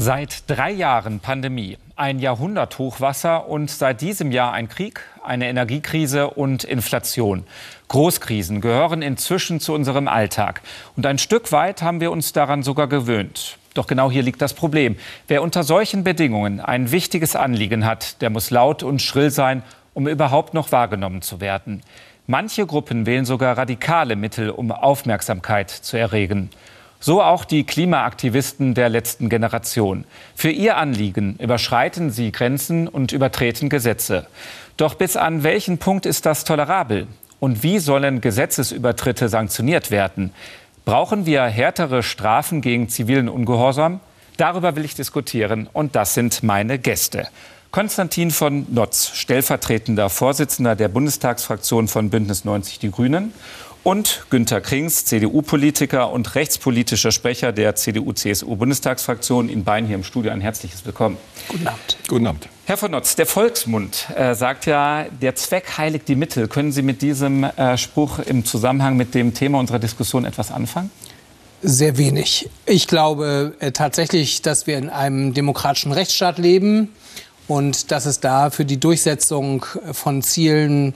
Seit 3 Jahren Pandemie, ein Jahrhunderthochwasser und seit diesem Jahr ein Krieg, eine Energiekrise und Inflation. Großkrisen gehören inzwischen zu unserem Alltag. Und ein Stück weit haben wir uns daran sogar gewöhnt. Doch genau hier liegt das Problem. Wer unter solchen Bedingungen ein wichtiges Anliegen hat, der muss laut und schrill sein, um überhaupt noch wahrgenommen zu werden. Manche Gruppen wählen sogar radikale Mittel, um Aufmerksamkeit zu erregen. So auch die Klimaaktivisten der letzten Generation. Für ihr Anliegen überschreiten sie Grenzen und übertreten Gesetze. Doch bis an welchen Punkt ist das tolerabel? Und wie sollen Gesetzesübertritte sanktioniert werden? Brauchen wir härtere Strafen gegen zivilen Ungehorsam? Darüber will ich diskutieren und das sind meine Gäste. Konstantin von Notz, stellvertretender Vorsitzender der Bundestagsfraktion von Bündnis 90 Die Grünen. Und Günter Krings, CDU-Politiker und rechtspolitischer Sprecher der CDU-CSU-Bundestagsfraktion. Ihnen beiden hier im Studio ein herzliches Willkommen. Guten Abend. Guten Abend. Herr von Notz, der Volksmund sagt ja, der Zweck heiligt die Mittel. Können Sie mit diesem Spruch im Zusammenhang mit dem Thema unserer Diskussion etwas anfangen? Sehr wenig. Ich glaube tatsächlich, dass wir in einem demokratischen Rechtsstaat leben und dass es da für die Durchsetzung von Zielen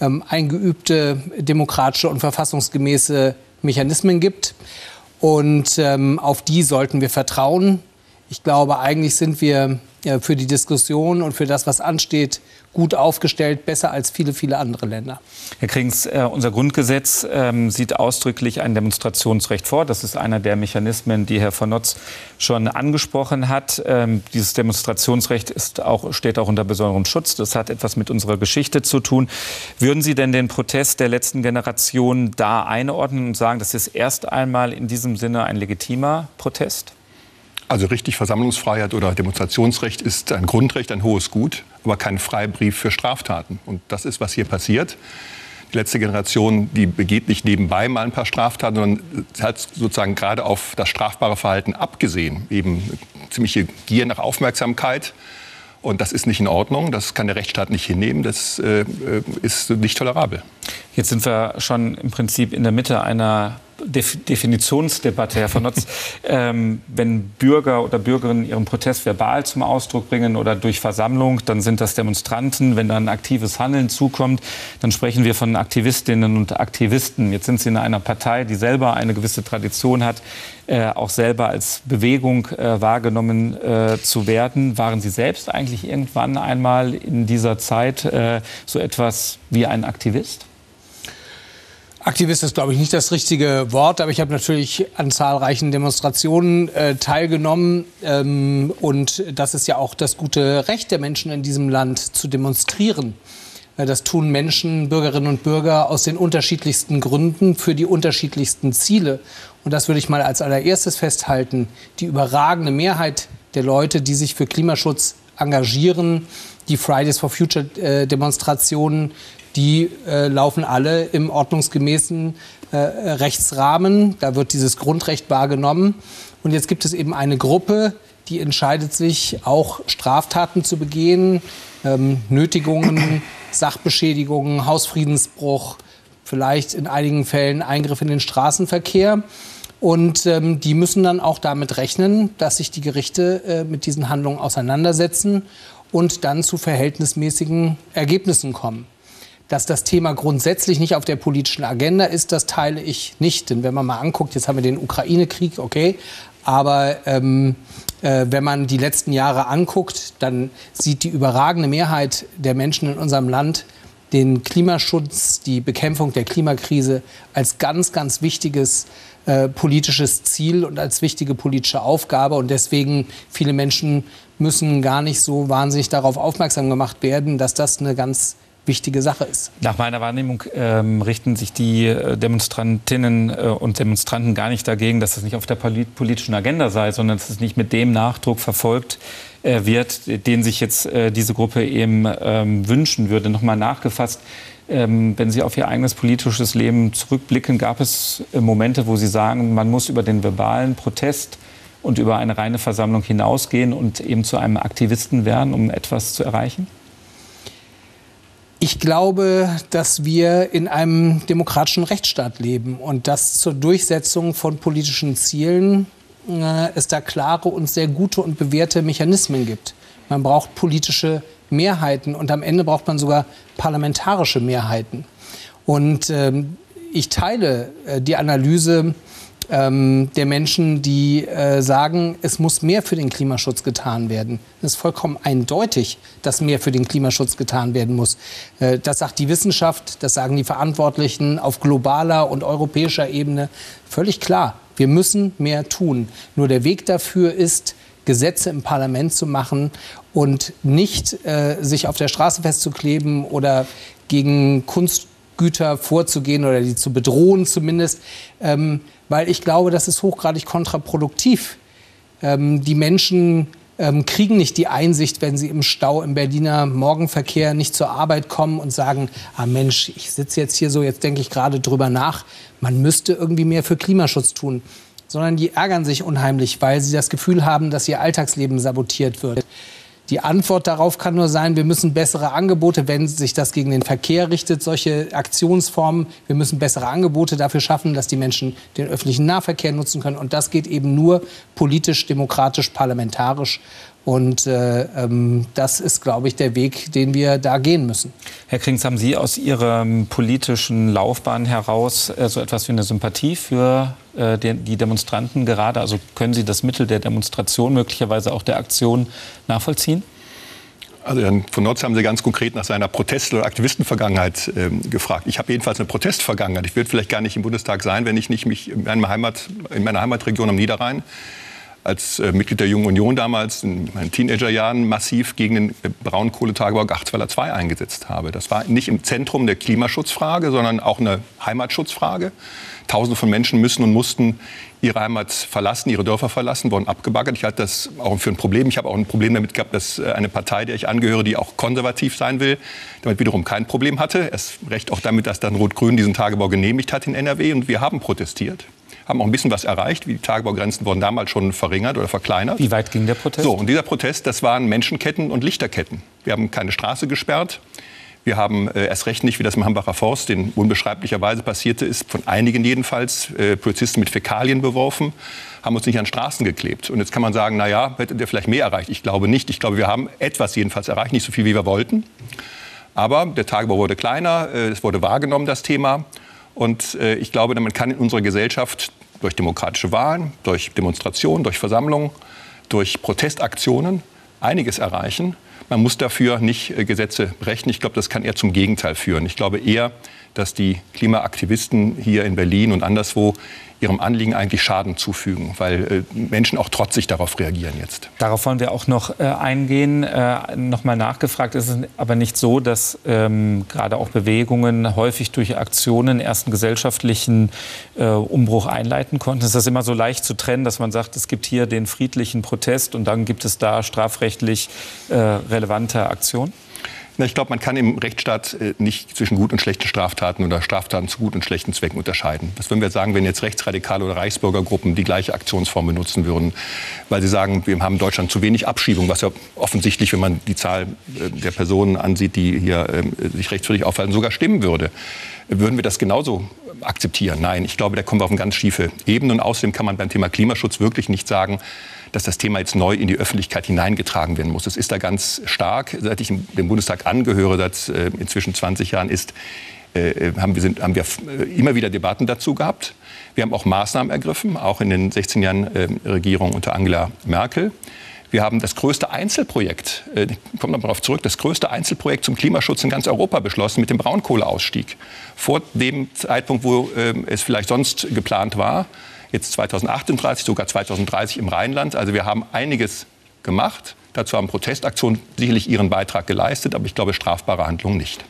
eingeübte demokratische und verfassungsgemäße Mechanismen gibt. Und auf die sollten wir vertrauen. Ich glaube, eigentlich sind wir für die Diskussion und für das, was ansteht, gut aufgestellt, besser als viele, viele andere Länder. Herr Krings, unser Grundgesetz sieht ausdrücklich ein Demonstrationsrecht vor. Das ist einer der Mechanismen, die Herr von Notz schon angesprochen hat. Dieses Demonstrationsrecht steht auch unter besonderem Schutz. Das hat etwas mit unserer Geschichte zu tun. Würden Sie denn den Protest der letzten Generation da einordnen und sagen, das ist erst einmal in diesem Sinne ein legitimer Protest? Also richtig, Versammlungsfreiheit oder Demonstrationsrecht ist ein Grundrecht, ein hohes Gut, aber kein Freibrief für Straftaten. Und das ist, was hier passiert. Die letzte Generation, die begeht nicht nebenbei mal ein paar Straftaten, sondern hat sozusagen gerade auf das strafbare Verhalten abgesehen. Eben ziemliche Gier nach Aufmerksamkeit. Und das ist nicht in Ordnung, das kann der Rechtsstaat nicht hinnehmen, das ist nicht tolerabel. Jetzt sind wir schon im Prinzip in der Mitte einer Definitionsdebatte, Herr von Notz. Wenn Bürger oder Bürgerinnen ihren Protest verbal zum Ausdruck bringen oder durch Versammlung, dann sind das Demonstranten. Wenn dann aktives Handeln zukommt, dann sprechen wir von Aktivistinnen und Aktivisten. Jetzt sind Sie in einer Partei, die selber eine gewisse Tradition hat, auch selber als Bewegung wahrgenommen zu werden. Waren Sie selbst eigentlich irgendwann einmal in dieser Zeit so etwas wie ein Aktivist? Aktivist ist, glaube ich, nicht das richtige Wort, aber ich habe natürlich an zahlreichen Demonstrationen teilgenommen. Und das ist ja auch das gute Recht der Menschen in diesem Land, zu demonstrieren. Das tun Menschen, Bürgerinnen und Bürger aus den unterschiedlichsten Gründen für die unterschiedlichsten Ziele. Und das würde ich mal als allererstes festhalten. Die überragende Mehrheit der Leute, die sich für Klimaschutz engagieren, die Fridays for Future Demonstrationen, die laufen alle im ordnungsgemäßen Rechtsrahmen. Da wird dieses Grundrecht wahrgenommen. Und jetzt gibt es eben eine Gruppe, die entscheidet sich, auch Straftaten zu begehen, Nötigungen, Sachbeschädigungen, Hausfriedensbruch, vielleicht in einigen Fällen Eingriff in den Straßenverkehr. Und die müssen dann auch damit rechnen, dass sich die Gerichte mit diesen Handlungen auseinandersetzen und dann zu verhältnismäßigen Ergebnissen kommen. Dass das Thema grundsätzlich nicht auf der politischen Agenda ist, das teile ich nicht. Denn wenn man mal anguckt, jetzt haben wir den Ukraine-Krieg, okay, aber wenn man die letzten Jahre anguckt, dann sieht die überragende Mehrheit der Menschen in unserem Land den Klimaschutz, die Bekämpfung der Klimakrise als ganz, ganz wichtiges politisches Ziel und als wichtige politische Aufgabe. Und deswegen, viele Menschen müssen gar nicht so wahnsinnig darauf aufmerksam gemacht werden, dass das eine ganz wichtige Sache ist. Nach meiner Wahrnehmung richten sich die Demonstrantinnen und Demonstranten gar nicht dagegen, dass es nicht auf der politischen Agenda sei, sondern dass es nicht mit dem Nachdruck verfolgt wird, den sich jetzt diese Gruppe eben wünschen würde. Nochmal nachgefasst, wenn Sie auf Ihr eigenes politisches Leben zurückblicken, gab es Momente, wo Sie sagen, man muss über den verbalen Protest und über eine reine Versammlung hinausgehen und eben zu einem Aktivisten werden, um etwas zu erreichen? Ich glaube, dass wir in einem demokratischen Rechtsstaat leben und dass zur Durchsetzung von politischen Zielen es da klare und sehr gute und bewährte Mechanismen gibt. Man braucht politische Mehrheiten und am Ende braucht man sogar parlamentarische Mehrheiten. Und ich teile die Analyse der Menschen, die sagen, es muss mehr für den Klimaschutz getan werden. Es ist vollkommen eindeutig, dass mehr für den Klimaschutz getan werden muss. Das sagt die Wissenschaft, das sagen die Verantwortlichen auf globaler und europäischer Ebene. Völlig klar, wir müssen mehr tun. Nur der Weg dafür ist, Gesetze im Parlament zu machen und nicht sich auf der Straße festzukleben oder gegen Kunstgüter vorzugehen oder die zu bedrohen zumindest. Weil ich glaube, das ist hochgradig kontraproduktiv. Die Menschen kriegen nicht die Einsicht, wenn sie im Stau im Berliner Morgenverkehr nicht zur Arbeit kommen und sagen, ah Mensch, ich sitze jetzt hier so, jetzt denke ich gerade drüber nach, man müsste irgendwie mehr für Klimaschutz tun. Sondern die ärgern sich unheimlich, weil sie das Gefühl haben, dass ihr Alltagsleben sabotiert wird. Die Antwort darauf kann nur sein, wir müssen bessere Angebote, wenn sich das gegen den Verkehr richtet, solche Aktionsformen. Wir müssen bessere Angebote dafür schaffen, dass die Menschen den öffentlichen Nahverkehr nutzen können. Und das geht eben nur politisch, demokratisch, parlamentarisch. Und das ist, glaube ich, der Weg, den wir da gehen müssen. Herr Krings, haben Sie aus Ihrer politischen Laufbahn heraus so etwas wie eine Sympathie für die Demonstranten gerade? Also können Sie das Mittel der Demonstration, möglicherweise auch der Aktion nachvollziehen? Also Herrn von Notz haben Sie ganz konkret nach seiner Protest- oder Aktivistenvergangenheit gefragt. Ich habe jedenfalls eine Protestvergangenheit. Ich würde vielleicht gar nicht im Bundestag sein, wenn ich nicht mich in meiner Heimatregion am Niederrhein als Mitglied der Jungen Union damals in meinen Teenagerjahren massiv gegen den Braunkohletagebau Garzweiler II eingesetzt habe. Das war nicht im Zentrum der Klimaschutzfrage, sondern auch eine Heimatschutzfrage. Tausende von Menschen müssen und mussten ihre Heimat verlassen, ihre Dörfer verlassen, wurden abgebaggert. Ich halte das auch für ein Problem. Ich habe auch ein Problem damit gehabt, dass eine Partei, der ich angehöre, die auch konservativ sein will, damit wiederum kein Problem hatte. Erst recht auch damit, dass dann Rot-Grün diesen Tagebau genehmigt hat in NRW. Und wir haben protestiert. Haben auch ein bisschen was erreicht. Die Tagebaugrenzen wurden damals schon verringert oder verkleinert. Wie weit ging der Protest? So, und dieser Protest, das waren Menschenketten und Lichterketten. Wir haben keine Straße gesperrt. Wir haben erst recht nicht, wie das im Hambacher Forst, den unbeschreiblicherweise passierte ist, von einigen jedenfalls, Polizisten mit Fäkalien beworfen, haben uns nicht an Straßen geklebt. Und jetzt kann man sagen, na ja, hätte der vielleicht mehr erreicht. Ich glaube nicht. Ich glaube, wir haben etwas jedenfalls erreicht, nicht so viel, wie wir wollten. Aber der Tagebau wurde kleiner, es wurde wahrgenommen, das Thema. Und ich glaube, man kann in unserer Gesellschaft durch demokratische Wahlen, durch Demonstrationen, durch Versammlungen, durch Protestaktionen einiges erreichen. Man muss dafür nicht Gesetze brechen. Ich glaube, das kann eher zum Gegenteil führen. Ich glaube eher, dass die Klimaaktivisten hier in Berlin und anderswo ihrem Anliegen eigentlich Schaden zufügen, weil Menschen auch trotzig darauf reagieren jetzt. Darauf wollen wir auch noch eingehen. Noch mal nachgefragt, ist es aber nicht so, dass gerade auch Bewegungen häufig durch Aktionen erst einen gesellschaftlichen Umbruch einleiten konnten? Ist das immer so leicht zu trennen, dass man sagt, es gibt hier den friedlichen Protest und dann gibt es da strafrechtlich relevante Aktionen? Ich glaube, man kann im Rechtsstaat nicht zwischen gut und schlechten Straftaten oder Straftaten zu gut und schlechten Zwecken unterscheiden. Das würden wir sagen, wenn jetzt Rechtsradikale oder Reichsbürgergruppen die gleiche Aktionsform benutzen würden, weil sie sagen, wir haben in Deutschland zu wenig Abschiebung, was ja offensichtlich, wenn man die Zahl der Personen ansieht, die hier sich rechtswidrig aufhalten, sogar stimmen würde. Würden wir das genauso akzeptieren? Nein, ich glaube, da kommen wir auf eine ganz schiefe Ebene. Und außerdem kann man beim Thema Klimaschutz wirklich nicht sagen, dass das Thema jetzt neu in die Öffentlichkeit hineingetragen werden muss. Es ist da ganz stark. Seit ich dem Bundestag angehöre, seit inzwischen 20 Jahren, haben wir immer wieder Debatten dazu gehabt. Wir haben auch Maßnahmen ergriffen, auch in den 16 Jahren Regierung unter Angela Merkel. Wir haben das größte Einzelprojekt, ich komme noch darauf zurück, das größte Einzelprojekt zum Klimaschutz in ganz Europa beschlossen mit dem Braunkohleausstieg. Vor dem Zeitpunkt, wo es vielleicht sonst geplant war. Jetzt 2038, sogar 2030 im Rheinland. Also wir haben einiges gemacht. Dazu haben Protestaktionen sicherlich ihren Beitrag geleistet, aber ich glaube, strafbare Handlungen nicht.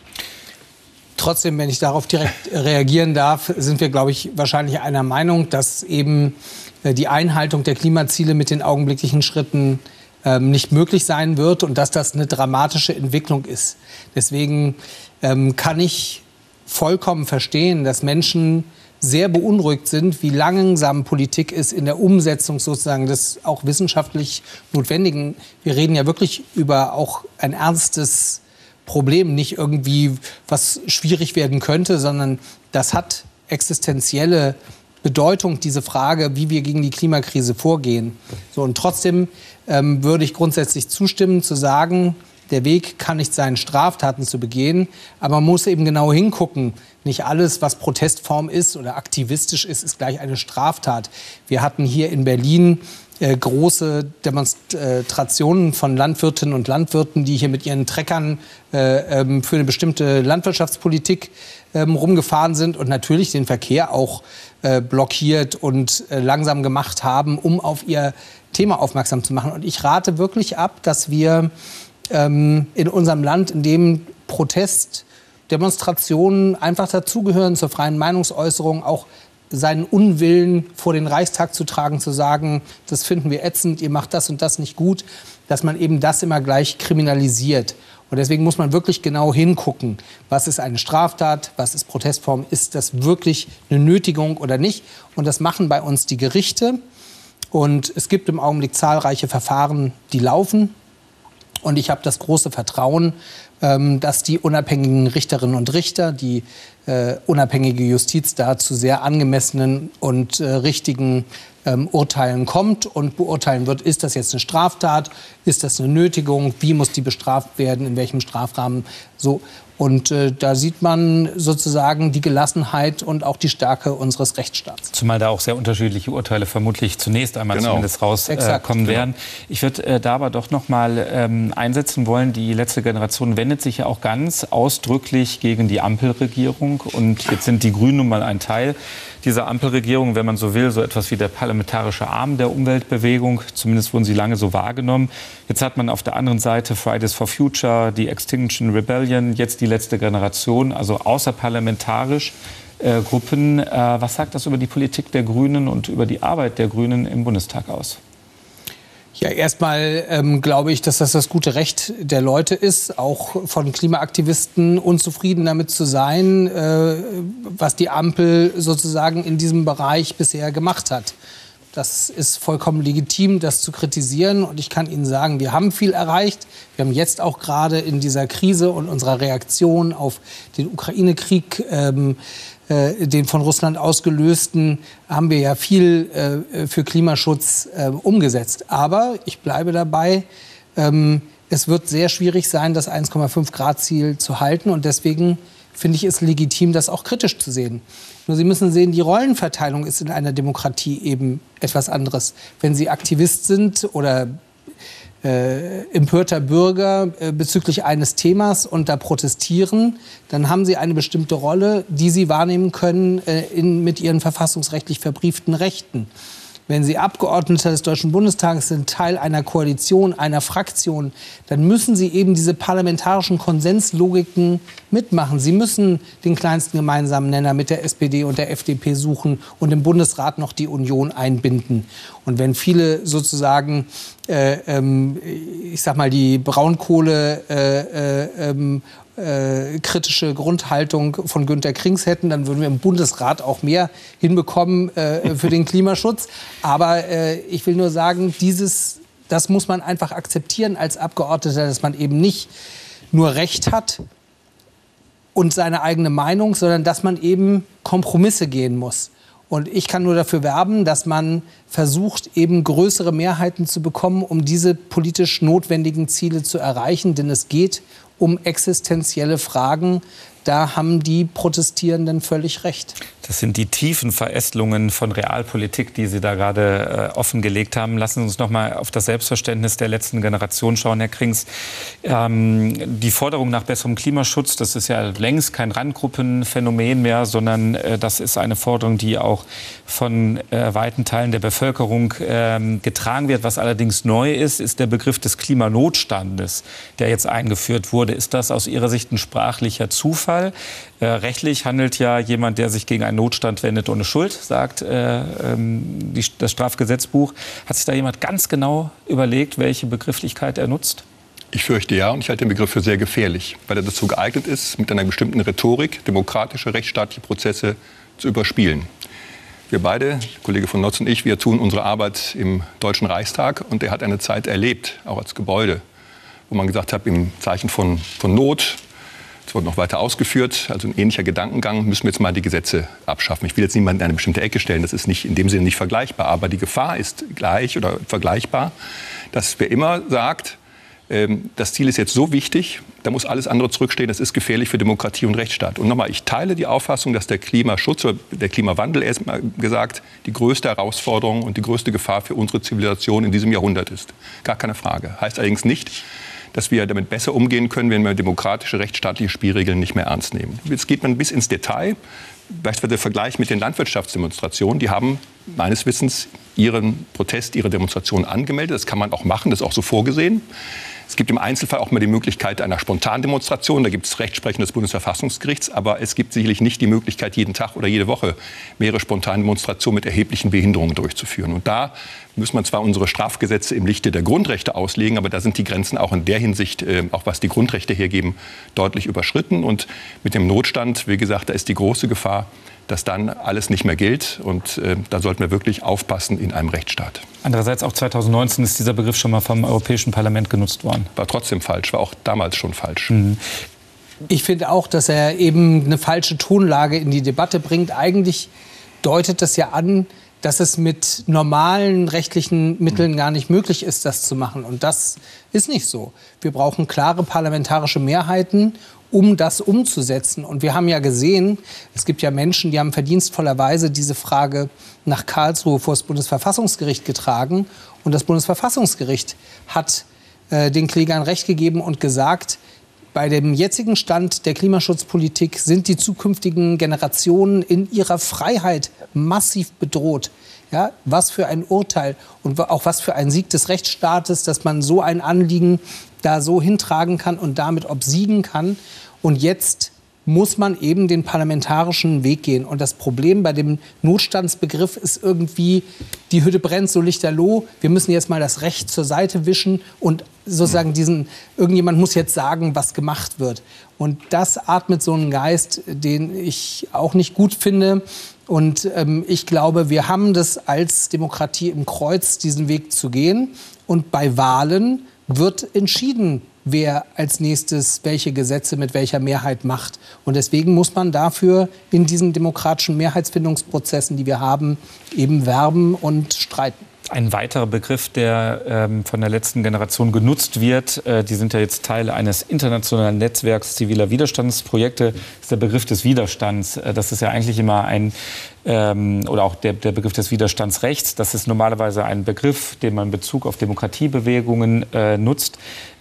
Trotzdem, wenn ich darauf direkt reagieren darf, sind wir, glaube ich, wahrscheinlich einer Meinung, dass eben die Einhaltung der Klimaziele mit den augenblicklichen Schritten nicht möglich sein wird und dass das eine dramatische Entwicklung ist. Deswegen kann ich vollkommen verstehen, dass Menschen sehr beunruhigt sind, wie langsam Politik ist in der Umsetzung sozusagen des auch wissenschaftlich Notwendigen. Wir reden ja wirklich über auch ein ernstes Problem, nicht irgendwie, was schwierig werden könnte, sondern das hat existenzielle Bedeutung, diese Frage, wie wir gegen die Klimakrise vorgehen. So, und trotzdem würde ich grundsätzlich zustimmen, zu sagen, der Weg kann nicht sein, Straftaten zu begehen, aber man muss eben genau hingucken. Nicht alles, was Protestform ist oder aktivistisch ist, ist gleich eine Straftat. Wir hatten hier in Berlin große Demonstrationen von Landwirtinnen und Landwirten, die hier mit ihren Treckern für eine bestimmte Landwirtschaftspolitik rumgefahren sind und natürlich den Verkehr auch blockiert und langsam gemacht haben, um auf ihr Thema aufmerksam zu machen. Und ich rate wirklich ab, dass wir in unserem Land, in dem Protestdemonstrationen einfach dazugehören zur freien Meinungsäußerung, auch seinen Unwillen vor den Reichstag zu tragen, zu sagen, das finden wir ätzend, ihr macht das und das nicht gut, dass man eben das immer gleich kriminalisiert. Und deswegen muss man wirklich genau hingucken, was ist eine Straftat, was ist Protestform, ist das wirklich eine Nötigung oder nicht. Und das machen bei uns die Gerichte. Und es gibt im Augenblick zahlreiche Verfahren, die laufen. Und ich habe das große Vertrauen, dass die unabhängigen Richterinnen und Richter, die unabhängige Justiz da zu sehr angemessenen und richtigen Urteilen kommt und beurteilen wird, ist das jetzt eine Straftat, ist das eine Nötigung, wie muss die bestraft werden, in welchem Strafrahmen, so. Und da sieht man sozusagen die Gelassenheit und auch die Stärke unseres Rechtsstaats. Zumal da auch sehr unterschiedliche Urteile vermutlich zunächst einmal zumindest rauskommen werden. Ich würde da aber doch noch mal einsetzen wollen. Die letzte Generation wendet sich ja auch ganz ausdrücklich gegen die Ampelregierung. Und jetzt sind die Grünen nun mal ein Teil dieser Ampelregierung, wenn man so will, so etwas wie der parlamentarische Arm der Umweltbewegung. Zumindest wurden sie lange so wahrgenommen. Jetzt hat man auf der anderen Seite Fridays for Future, die Extinction Rebellion, jetzt die letzte Generation, also außerparlamentarisch Gruppen. Was sagt das über die Politik der Grünen und über die Arbeit der Grünen im Bundestag aus? Ja, erstmal glaube ich, dass das gute Recht der Leute ist, auch von Klimaaktivisten unzufrieden damit zu sein, was die Ampel sozusagen in diesem Bereich bisher gemacht hat. Das ist vollkommen legitim, das zu kritisieren. Und ich kann Ihnen sagen, wir haben viel erreicht. Wir haben jetzt auch gerade in dieser Krise und unserer Reaktion auf den Ukraine-Krieg, den von Russland ausgelösten, haben wir ja viel für Klimaschutz umgesetzt. Aber ich bleibe dabei, es wird sehr schwierig sein, das 1,5-Grad-Ziel zu halten. Und deswegen finde ich es legitim, das auch kritisch zu sehen. Nur Sie müssen sehen, die Rollenverteilung ist in einer Demokratie eben etwas anderes. Wenn Sie Aktivist sind oder empörter Bürger bezüglich eines Themas und da protestieren, dann haben Sie eine bestimmte Rolle, die Sie wahrnehmen können mit Ihren verfassungsrechtlich verbrieften Rechten. Wenn Sie Abgeordneter des Deutschen Bundestages sind, Teil einer Koalition, einer Fraktion, dann müssen Sie eben diese parlamentarischen Konsenslogiken mitmachen. Sie müssen den kleinsten gemeinsamen Nenner mit der SPD und der FDP suchen und im Bundesrat noch die Union einbinden. Und wenn viele sozusagen, ich sag mal, die Braunkohle kritische Grundhaltung von Günter Krings hätten, dann würden wir im Bundesrat auch mehr hinbekommen für den Klimaschutz. Aber ich will nur sagen, das muss man einfach akzeptieren als Abgeordneter, dass man eben nicht nur Recht hat und seine eigene Meinung, sondern dass man eben Kompromisse gehen muss. Und ich kann nur dafür werben, dass man versucht, eben größere Mehrheiten zu bekommen, um diese politisch notwendigen Ziele zu erreichen. Denn es geht um existenzielle Fragen. Da haben die Protestierenden völlig recht. Das sind die tiefen Verästelungen von Realpolitik, die Sie da gerade offengelegt haben. Lassen Sie uns noch mal auf das Selbstverständnis der letzten Generation schauen, Herr Krings. Die Forderung nach besserem Klimaschutz, das ist ja längst kein Randgruppenphänomen mehr, sondern das ist eine Forderung, die auch von weiten Teilen der Bevölkerung getragen wird. Was allerdings neu ist, ist der Begriff des Klimanotstandes, der jetzt eingeführt wurde. Ist das aus Ihrer Sicht ein sprachlicher Zufall? Rechtlich handelt ja jemand, der sich gegen einen Notstand wendet, ohne Schuld, sagt das Strafgesetzbuch. Hat sich da jemand ganz genau überlegt, welche Begrifflichkeit er nutzt? Ich fürchte ja, und ich halte den Begriff für sehr gefährlich, weil er dazu geeignet ist, mit einer bestimmten Rhetorik demokratische, rechtsstaatliche Prozesse zu überspielen. Wir beide, Kollege von Notz und ich, wir tun unsere Arbeit im Deutschen Reichstag und der hat eine Zeit erlebt, auch als Gebäude, wo man gesagt hat, im Zeichen von Not, Es wurde noch weiter ausgeführt, also ein ähnlicher Gedankengang, müssen wir jetzt mal die Gesetze abschaffen. Ich will jetzt niemanden in eine bestimmte Ecke stellen, das ist nicht in dem Sinne nicht vergleichbar. Aber die Gefahr ist gleich oder vergleichbar, dass wer immer sagt, das Ziel ist jetzt so wichtig, da muss alles andere zurückstehen, das ist gefährlich für Demokratie und Rechtsstaat. Und nochmal, ich teile die Auffassung, dass der Klimaschutz oder der Klimawandel, erst mal gesagt, die größte Herausforderung und die größte Gefahr für unsere Zivilisation in diesem Jahrhundert ist. Gar keine Frage. Heißt allerdings nicht, dass wir damit besser umgehen können, wenn wir demokratische, rechtsstaatliche Spielregeln nicht mehr ernst nehmen. Jetzt geht man bis ins Detail. Beispielsweise der Vergleich mit den Landwirtschaftsdemonstrationen. Die haben meines Wissens ihren Protest, ihre Demonstration angemeldet. Das kann man auch machen, das ist auch so vorgesehen. Es gibt im Einzelfall auch mal die Möglichkeit einer Spontandemonstration. Da gibt es Rechtsprechung des Bundesverfassungsgerichts. Aber es gibt sicherlich nicht die Möglichkeit, jeden Tag oder jede Woche mehrere Spontandemonstrationen mit erheblichen Behinderungen durchzuführen. Und da muss man zwar unsere Strafgesetze im Lichte der Grundrechte auslegen, aber da sind die Grenzen auch in der Hinsicht, auch was die Grundrechte hergeben, deutlich überschritten. Und mit dem Notstand, wie gesagt, da ist die große Gefahr, dass dann alles nicht mehr gilt. Und da sollten wir wirklich aufpassen in einem Rechtsstaat. Andererseits auch 2019 ist dieser Begriff schon mal vom Europäischen Parlament genutzt worden. War trotzdem falsch, war auch damals schon falsch. Ich finde auch, dass er eben eine falsche Tonlage in die Debatte bringt. Eigentlich deutet das ja an, dass es mit normalen rechtlichen Mitteln gar nicht möglich ist, das zu machen. Und das ist nicht so. Wir brauchen klare parlamentarische Mehrheiten, um das umzusetzen. Und wir haben ja gesehen, es gibt ja Menschen, die haben verdienstvollerweise diese Frage nach Karlsruhe vor das Bundesverfassungsgericht getragen. Und das Bundesverfassungsgericht hat den Klägern Recht gegeben und gesagt, bei dem jetzigen Stand der Klimaschutzpolitik sind die zukünftigen Generationen in ihrer Freiheit massiv bedroht. Ja, was für ein Urteil und auch was für ein Sieg des Rechtsstaates, dass man so ein Anliegen da so hintragen kann und damit obsiegen kann. Und jetzt muss man eben den parlamentarischen Weg gehen. Und das Problem bei dem Notstandsbegriff ist irgendwie, die Hütte brennt, so lichterloh. Wir müssen jetzt mal das Recht zur Seite wischen und sozusagen irgendjemand muss jetzt sagen, was gemacht wird. Und das atmet so einen Geist, den ich auch nicht gut finde. Und ich glaube, wir haben das als Demokratie im Kreuz, diesen Weg zu gehen. Und bei Wahlen wird entschieden, wer als nächstes welche Gesetze mit welcher Mehrheit macht. Und deswegen muss man dafür in diesen demokratischen Mehrheitsfindungsprozessen, die wir haben, eben werben und streiten. Ein weiterer Begriff, der von der letzten Generation genutzt wird, die sind ja jetzt Teil eines internationalen Netzwerks ziviler Widerstandsprojekte, ist der Begriff des Widerstands. Das ist ja eigentlich immer oder auch der Begriff des Widerstandsrechts. Das ist normalerweise ein Begriff, den man in Bezug auf Demokratiebewegungen nutzt.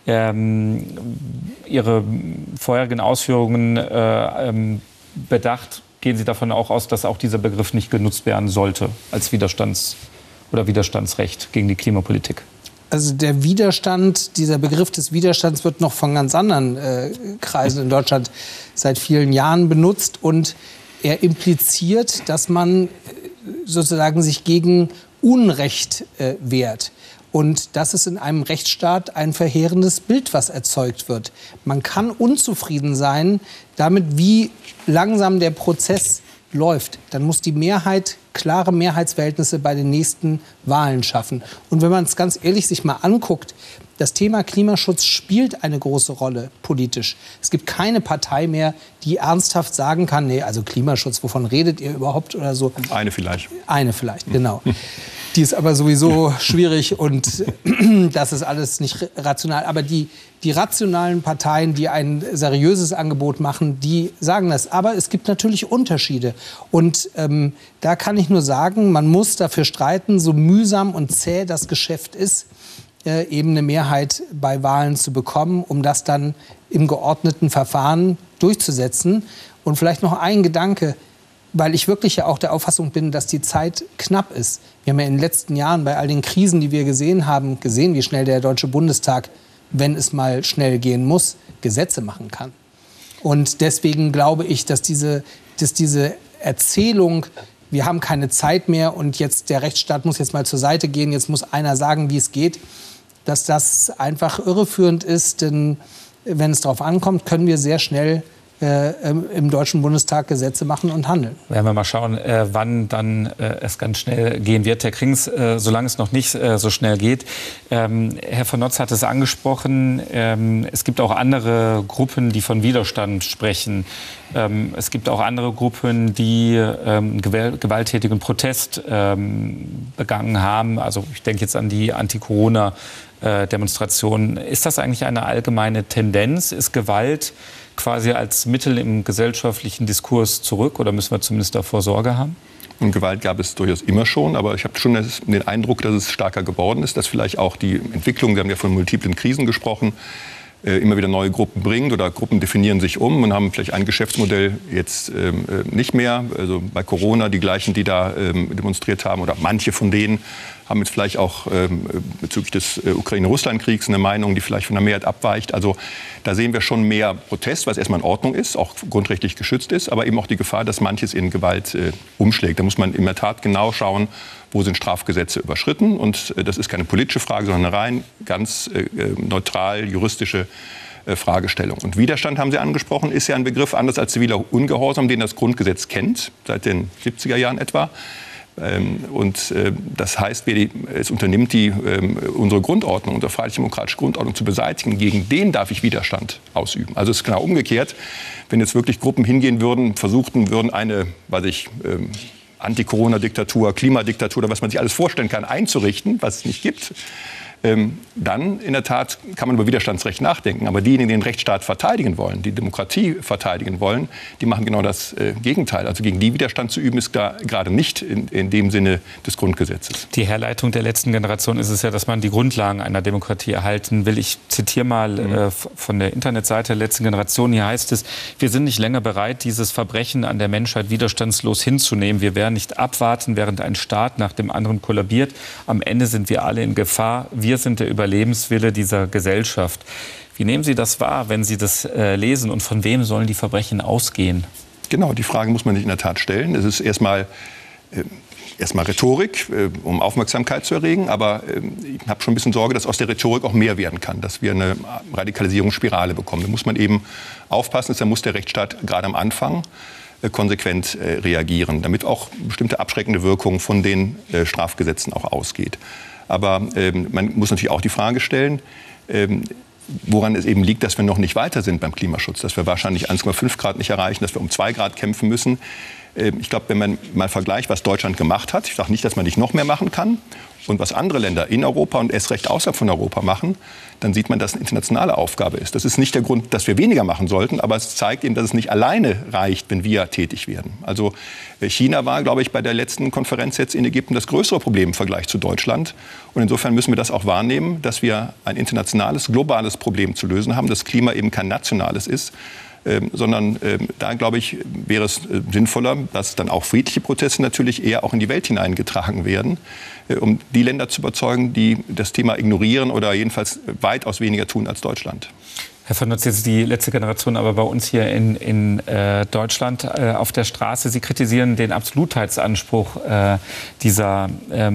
Ihre vorherigen Ausführungen bedacht, gehen Sie davon auch aus, dass auch dieser Begriff nicht genutzt werden sollte als Widerstandsrecht gegen die Klimapolitik? Also der Widerstand, dieser Begriff des Widerstands wird noch von ganz anderen Kreisen in Deutschland seit vielen Jahren benutzt. Und er impliziert, dass man sozusagen sich gegen Unrecht wehrt. Und das ist in einem Rechtsstaat ein verheerendes Bild, was erzeugt wird. Man kann unzufrieden sein damit, wie langsam der Prozess läuft. Dann muss die Mehrheit klare Mehrheitsverhältnisse bei den nächsten Wahlen schaffen. Und wenn man es ganz ehrlich sich mal anguckt, das Thema Klimaschutz spielt eine große Rolle politisch. Es gibt keine Partei mehr, die ernsthaft sagen kann, nee, also Klimaschutz, wovon redet ihr überhaupt oder so? Eine vielleicht. Eine vielleicht, genau. Die ist aber sowieso schwierig und das ist alles nicht rational. Aber die rationalen Parteien, die ein seriöses Angebot machen, die sagen das. Aber es gibt natürlich Unterschiede. Und da kann ich nur sagen, man muss dafür streiten, so mühsam und zäh das Geschäft ist, eben eine Mehrheit bei Wahlen zu bekommen, um das dann im geordneten Verfahren durchzusetzen. Und vielleicht noch ein Gedanke, weil ich wirklich ja auch der Auffassung bin, dass die Zeit knapp ist. Wir haben ja in den letzten Jahren bei all den Krisen, die wir gesehen haben, gesehen, wie schnell der Deutsche Bundestag, wenn es mal schnell gehen muss, Gesetze machen kann. Und deswegen glaube ich, dass diese Erzählung, wir haben keine Zeit mehr und jetzt der Rechtsstaat muss jetzt mal zur Seite gehen, jetzt muss einer sagen, wie es geht, dass das einfach irreführend ist. Denn wenn es darauf ankommt, können wir sehr schnell im Deutschen Bundestag Gesetze machen und handeln. Werden wir mal schauen, wann dann es ganz schnell gehen wird. Herr Krings, solange es noch nicht so schnell geht. Herr von Notz hat es angesprochen, es gibt auch andere Gruppen, die von Widerstand sprechen. Es gibt auch andere Gruppen, die gewalttätigen Protest begangen haben. Also ich denke jetzt an die Anti-Corona-Demonstrationen. Ist das eigentlich eine allgemeine Tendenz? Ist Gewalt quasi als Mittel im gesellschaftlichen Diskurs zurück, oder müssen wir zumindest davor Sorge haben? Und Gewalt gab es durchaus immer schon, aber ich habe schon den Eindruck, dass es stärker geworden ist, dass vielleicht auch die Entwicklung, wir haben ja von multiplen Krisen gesprochen, immer wieder neue Gruppen bringt oder Gruppen definieren sich um und haben vielleicht ein Geschäftsmodell jetzt nicht mehr. Also bei Corona die gleichen, die da demonstriert haben, oder manche von denen haben jetzt vielleicht auch bezüglich des Ukraine-Russland-Kriegs eine Meinung, die vielleicht von der Mehrheit abweicht. Also da sehen wir schon mehr Protest, was erstmal in Ordnung ist, auch grundrechtlich geschützt ist, aber eben auch die Gefahr, dass manches in Gewalt umschlägt. Da muss man in der Tat genau schauen, wo sind Strafgesetze überschritten. Und das ist keine politische Frage, sondern eine rein ganz neutral juristische Fragestellung. Und Widerstand, haben Sie angesprochen, ist ja ein Begriff anders als ziviler Ungehorsam, den das Grundgesetz kennt, seit den 70er Jahren etwa. Und das heißt, es unternimmt unsere Grundordnung, unsere freiheitlich-demokratische Grundordnung zu beseitigen. Gegen den darf ich Widerstand ausüben. Also es ist genau umgekehrt. Wenn jetzt wirklich Gruppen hingehen würden, versuchten würden, eine, Anti-Corona-Diktatur, Klimadiktatur oder was man sich alles vorstellen kann, einzurichten, was es nicht gibt, dann in der Tat kann man über Widerstandsrecht nachdenken. Aber diejenigen, die den Rechtsstaat verteidigen wollen, die Demokratie verteidigen wollen, die machen genau das Gegenteil. Also gegen die Widerstand zu üben, ist gerade nicht in dem Sinne des Grundgesetzes. Die Herleitung der letzten Generation ist es ja, dass man die Grundlagen einer Demokratie erhalten will. Ich zitiere mal von der Internetseite der letzten Generation. Hier heißt es: Wir sind nicht länger bereit, dieses Verbrechen an der Menschheit widerstandslos hinzunehmen. Wir werden nicht abwarten, während ein Staat nach dem anderen kollabiert. Am Ende sind wir alle in Gefahr. Wir sind der Überlebenswille dieser Gesellschaft. Wie nehmen Sie das wahr, wenn Sie das lesen? Und von wem sollen die Verbrechen ausgehen? Genau, die Frage muss man sich in der Tat stellen. Es ist erstmal Rhetorik, um Aufmerksamkeit zu erregen. Aber ich habe schon ein bisschen Sorge, dass aus der Rhetorik auch mehr werden kann, dass wir eine Radikalisierungsspirale bekommen. Da muss man eben aufpassen. Da muss der Rechtsstaat gerade am Anfang konsequent reagieren, damit auch bestimmte abschreckende Wirkung von den Strafgesetzen auch ausgeht. Aber man muss natürlich auch die Frage stellen, woran es eben liegt, dass wir noch nicht weiter sind beim Klimaschutz, dass wir wahrscheinlich 1,5 Grad nicht erreichen, dass wir um 2 Grad kämpfen müssen. Ich glaube, wenn man mal vergleicht, was Deutschland gemacht hat, ich sage nicht, dass man nicht noch mehr machen kann, und was andere Länder in Europa und erst recht außerhalb von Europa machen, dann sieht man, dass es eine internationale Aufgabe ist. Das ist nicht der Grund, dass wir weniger machen sollten, aber es zeigt eben, dass es nicht alleine reicht, wenn wir tätig werden. Also China war, glaube ich, bei der letzten Konferenz jetzt in Ägypten das größere Problem im Vergleich zu Deutschland. Und insofern müssen wir das auch wahrnehmen, dass wir ein internationales, globales Problem zu lösen haben, das Klima eben kein nationales ist. Sondern da, glaube ich, wäre es sinnvoller, dass dann auch friedliche Proteste natürlich eher auch in die Welt hineingetragen werden, um die Länder zu überzeugen, die das Thema ignorieren oder jedenfalls weitaus weniger tun als Deutschland. Herr von Notz, jetzt die letzte Generation, aber bei uns hier in Deutschland auf der Straße. Sie kritisieren den Absolutheitsanspruch dieser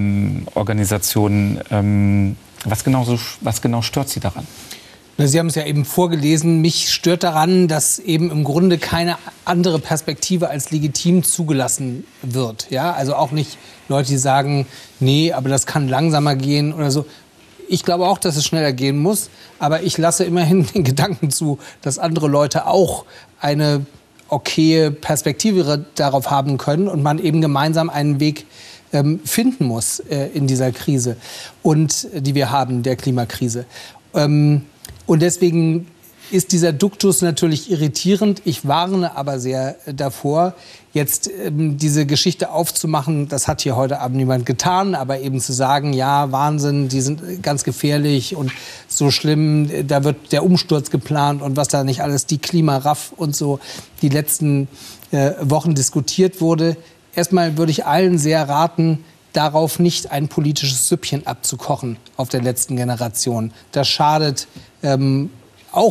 Organisationen. Was genau stört Sie daran? Sie haben es ja eben vorgelesen. Mich stört daran, dass eben im Grunde keine andere Perspektive als legitim zugelassen wird. Ja? Also auch nicht Leute, die sagen, nee, aber das kann langsamer gehen oder so. Ich glaube auch, dass es schneller gehen muss. Aber ich lasse immerhin den Gedanken zu, dass andere Leute auch eine okaye Perspektive darauf haben können und man eben gemeinsam einen Weg finden muss in dieser Krise, und die wir haben, der Klimakrise. Und deswegen ist dieser Duktus natürlich irritierend. Ich warne aber sehr davor, jetzt diese Geschichte aufzumachen. Das hat hier heute Abend niemand getan, aber eben zu sagen, ja, Wahnsinn, die sind ganz gefährlich und so schlimm, da wird der Umsturz geplant und was da nicht alles, die Klimaraff und so, die letzten Wochen diskutiert wurde. Erstmal würde ich allen sehr raten, darauf nicht ein politisches Süppchen abzukochen auf der letzten Generation. Das schadet auch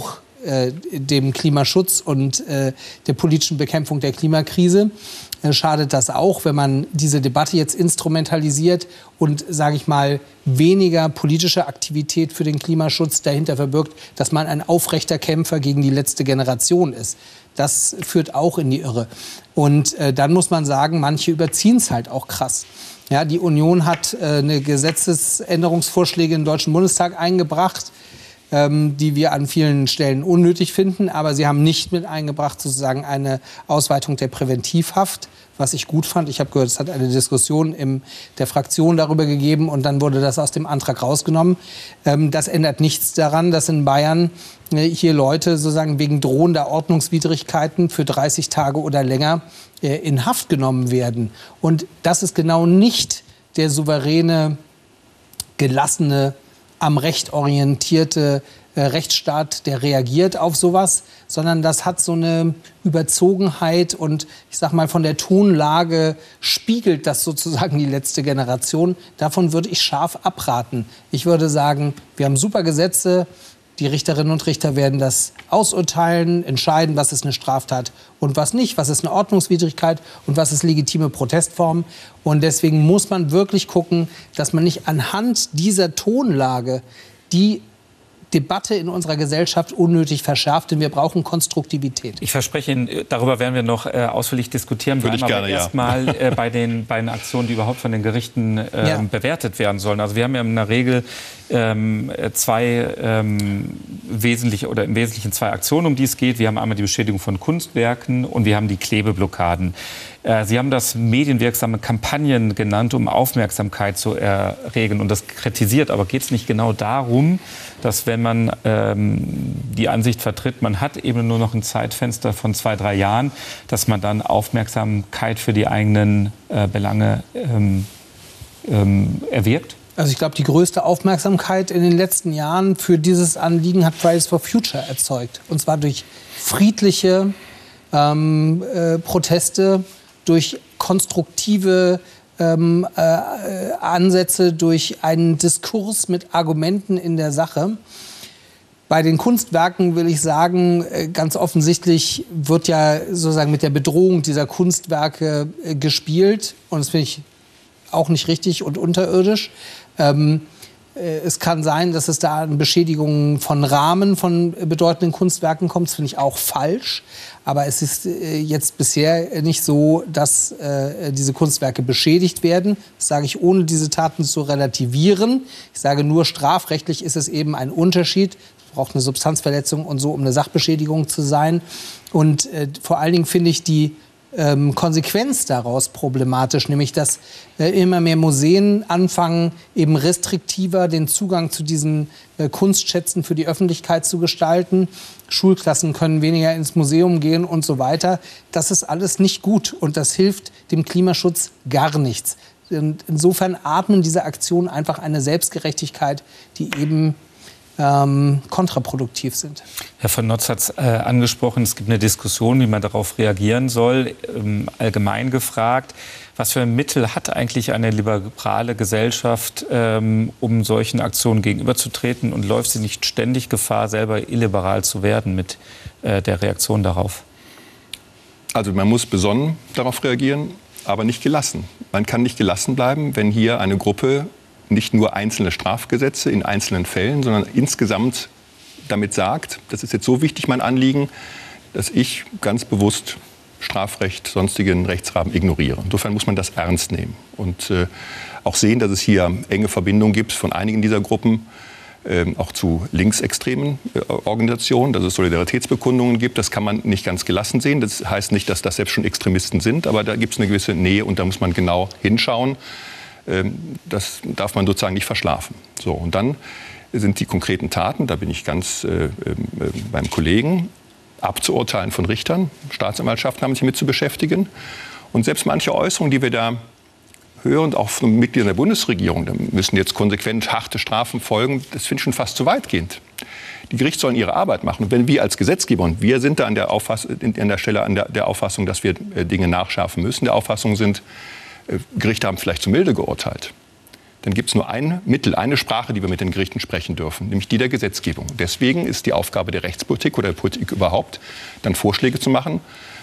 dem Klimaschutz und der politischen Bekämpfung der Klimakrise. Schadet das auch, wenn man diese Debatte jetzt instrumentalisiert und, sage ich mal, weniger politische Aktivität für den Klimaschutz dahinter verbirgt, dass man ein aufrechter Kämpfer gegen die letzte Generation ist. Das führt auch in die Irre. Und dann muss man sagen, manche überziehen es halt auch krass. Ja, die Union hat eine Gesetzesänderungsvorschläge im Deutschen Bundestag eingebracht, die wir an vielen Stellen unnötig finden. Aber sie haben nicht mit eingebracht, sozusagen eine Ausweitung der Präventivhaft, was ich gut fand. Ich habe gehört, es hat eine Diskussion in der Fraktion darüber gegeben und dann wurde das aus dem Antrag rausgenommen. Das ändert nichts daran, dass in Bayern hier Leute sozusagen wegen drohender Ordnungswidrigkeiten für 30 Tage oder länger in Haft genommen werden. Und das ist genau nicht der souveräne, gelassene, am Recht orientierte Rechtsstaat, der reagiert auf sowas, sondern das hat so eine Überzogenheit und ich sag mal, von der Tonlage spiegelt das sozusagen die letzte Generation. Davon würde ich scharf abraten. Ich würde sagen, wir haben super Gesetze, die Richterinnen und Richter werden das ausurteilen, entscheiden, was ist eine Straftat und was nicht, was ist eine Ordnungswidrigkeit und was ist legitime Protestform. Und deswegen muss man wirklich gucken, dass man nicht anhand dieser Tonlage die Debatte in unserer Gesellschaft unnötig verschärft, denn wir brauchen Konstruktivität. Ich verspreche Ihnen, darüber werden wir noch ausführlich diskutieren. Würde ich gerne, ja. Erstmal bei den Aktionen, die überhaupt von den Gerichten bewertet werden sollen. Also wir haben ja in der Regel zwei wesentliche oder im Wesentlichen zwei Aktionen, um die es geht. Wir haben einmal die Beschädigung von Kunstwerken und wir haben die Klebeblockaden. Sie haben das medienwirksame Kampagnen genannt, um Aufmerksamkeit zu erregen und das kritisiert. Aber geht es nicht genau darum, dass wenn man die Ansicht vertritt, man hat eben nur noch ein Zeitfenster von 2-3 Jahren, dass man dann Aufmerksamkeit für die eigenen Belange erwirkt? Also ich glaube, die größte Aufmerksamkeit in den letzten Jahren für dieses Anliegen hat Fridays for Future erzeugt. Und zwar durch friedliche Proteste, durch konstruktive Ansätze, durch einen Diskurs mit Argumenten in der Sache. Bei den Kunstwerken will ich sagen, ganz offensichtlich wird ja sozusagen mit der Bedrohung dieser Kunstwerke gespielt. Und das finde ich auch nicht richtig und unterirdisch. Es kann sein, dass es da an Beschädigungen von Rahmen von bedeutenden Kunstwerken kommt. Das finde ich auch falsch. Aber es ist jetzt bisher nicht so, dass diese Kunstwerke beschädigt werden. Das sage ich, ohne diese Taten zu relativieren. Ich sage nur, strafrechtlich ist es eben ein Unterschied. Es braucht eine Substanzverletzung und so, um eine Sachbeschädigung zu sein. Und vor allen Dingen finde ich die Konsequenz daraus problematisch, nämlich dass immer mehr Museen anfangen, eben restriktiver den Zugang zu diesen Kunstschätzen für die Öffentlichkeit zu gestalten. Schulklassen können weniger ins Museum gehen und so weiter. Das ist alles nicht gut und das hilft dem Klimaschutz gar nichts. Und insofern atmen diese Aktionen einfach eine Selbstgerechtigkeit, die eben kontraproduktiv sind. Herr von Notz hat es angesprochen, es gibt eine Diskussion, wie man darauf reagieren soll. Allgemein gefragt, was für Mittel hat eigentlich eine liberale Gesellschaft, um solchen Aktionen gegenüberzutreten? Und läuft sie nicht ständig Gefahr, selber illiberal zu werden mit der Reaktion darauf? Also man muss besonnen darauf reagieren, aber nicht gelassen. Man kann nicht gelassen bleiben, wenn hier eine Gruppe nicht nur einzelne Strafgesetze in einzelnen Fällen, sondern insgesamt damit sagt, das ist jetzt so wichtig, mein Anliegen, dass ich ganz bewusst Strafrecht, sonstigen Rechtsrahmen ignoriere. Insofern muss man das ernst nehmen und auch sehen, dass es hier enge Verbindungen gibt von einigen dieser Gruppen, auch zu linksextremen Organisationen, dass es Solidaritätsbekundungen gibt. Das kann man nicht ganz gelassen sehen. Das heißt nicht, dass das selbst schon Extremisten sind, aber da gibt es eine gewisse Nähe und da muss man genau hinschauen. Das darf man sozusagen nicht verschlafen. So, und dann sind die konkreten Taten, da bin ich ganz beim Kollegen, abzuurteilen von Richtern. Staatsanwaltschaften haben sich mit zu beschäftigen. Und selbst manche Äußerungen, die wir da hören, auch von Mitgliedern der Bundesregierung, da müssen jetzt konsequent harte Strafen folgen, das finde ich schon fast zu weitgehend. Die Gerichte sollen ihre Arbeit machen. Und wenn wir als Gesetzgeber, und wir sind da an der Stelle an der Auffassung, dass wir Dinge nachschärfen müssen, der Auffassung sind, Gerichte haben vielleicht zu milde geurteilt, dann gibt es nur ein Mittel, eine Sprache, die wir mit den Gerichten sprechen dürfen, nämlich die der Gesetzgebung. Deswegen ist die Aufgabe der Rechtspolitik oder der Politik überhaupt, dann Vorschläge zu machen,